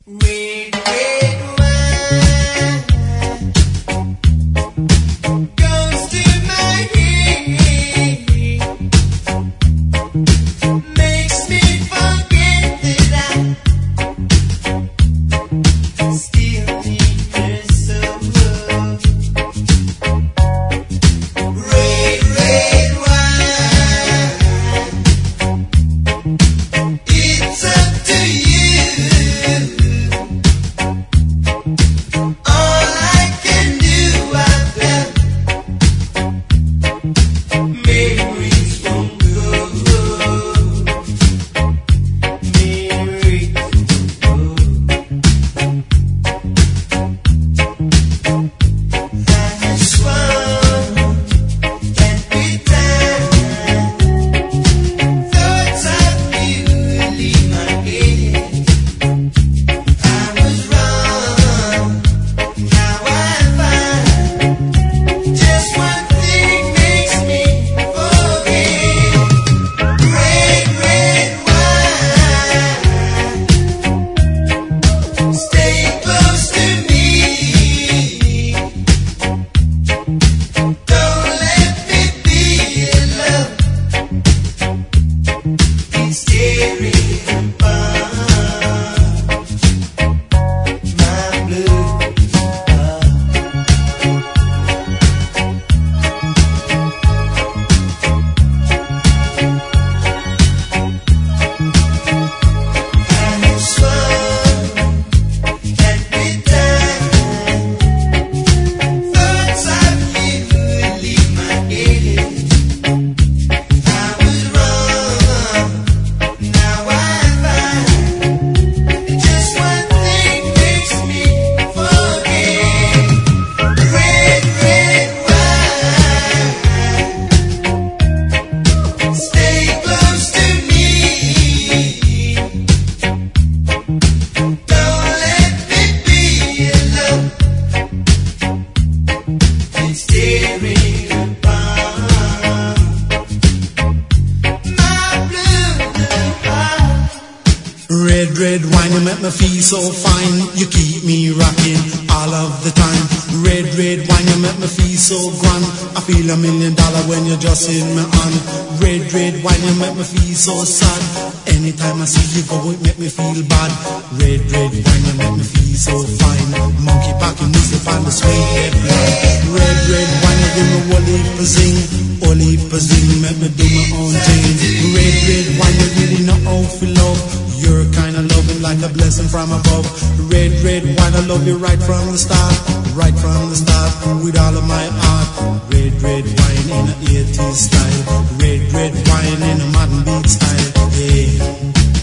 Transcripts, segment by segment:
Red, red wine goes to my head, makes me forget that I still need her so much. Red, red wine, it's up to you. Red, red wine, you make me feel so fine. You keep me rocking all of the time. Red, red wine, you make me feel so grand. I feel $1 million when you're just in my hand. Red, red wine, you make me feel so sad. Anytime I see you go, it make me feel bad. Red, red wine, you make me feel so fine. Monkey packing music on the sweet red wine. Red, red wine, you give me whole heap of zing. Whole heap of zing, make me do my own thing. Red, red wine, you really know how to love. You're kind of loving like a blessing from above. Red, red wine, I love you right from the start. Right from the start, with all of my heart. Red, red wine in a 80s style. Red, red wine in a modern beat style. Yeah.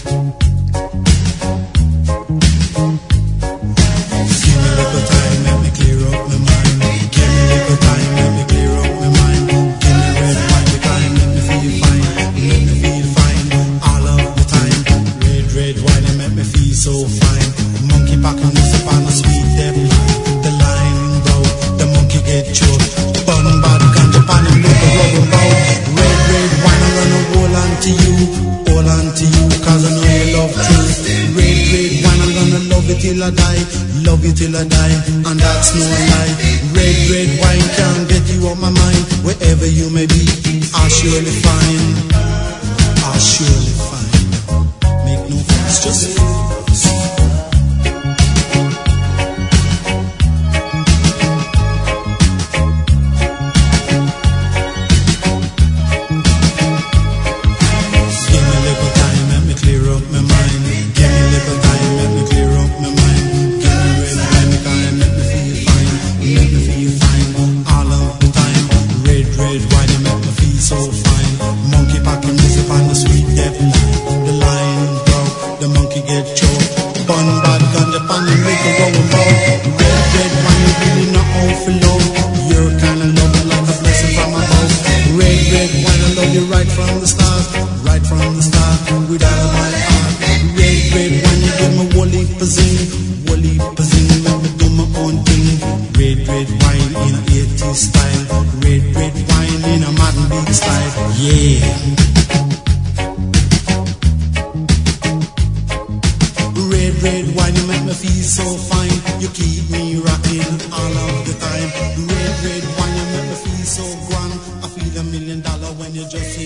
Give me a little time, let me clear up my mind. Give me a little time, let me clear up my mind. Give me red wine, the time, let me feel fine. Let me feel fine all of the time. Red wine, it make me feel so fine. Monkey packing music on a sweet dead line. The line broke, the monkey get choked. Bun bad ganja pan and make a rubber bout. Red wine, I'm gonna hold on to you. Hold on to you, cause I know you love truth. Red wine, I'm gonna love you till I die. Love you till I die, and that's no lie. Red wine can't get you on my mind. Wherever you may be, I'll surely find. I'll surely find. Make no fuss, just give me a little time, let me clear up my mind. Give me a little time, let me clear up my mind. Give me red wine, time, let me feel fine. Let me feel fine all of the time. Red wine, it make me feel so fine. Monkey packing music on the sweet death line. The line broke, the monkey get choked. Bun bad ganja pan and make a roll about. Red wine, you really know how to love. You're kinda loving like a blessing from above. Red wine, I love you right from the start. Right from the start, with all of my heart. Red wine, you give me whole heap of zing. Whole heap of zing, let me do my own thing. Red wine in a 80s style. Red wine in a modern beat style. Yeah. Red wine, you make me me feel so fine. You keep me rocking all of the time. Red, red wine, you make me feel so grand. I feel $1 million when you just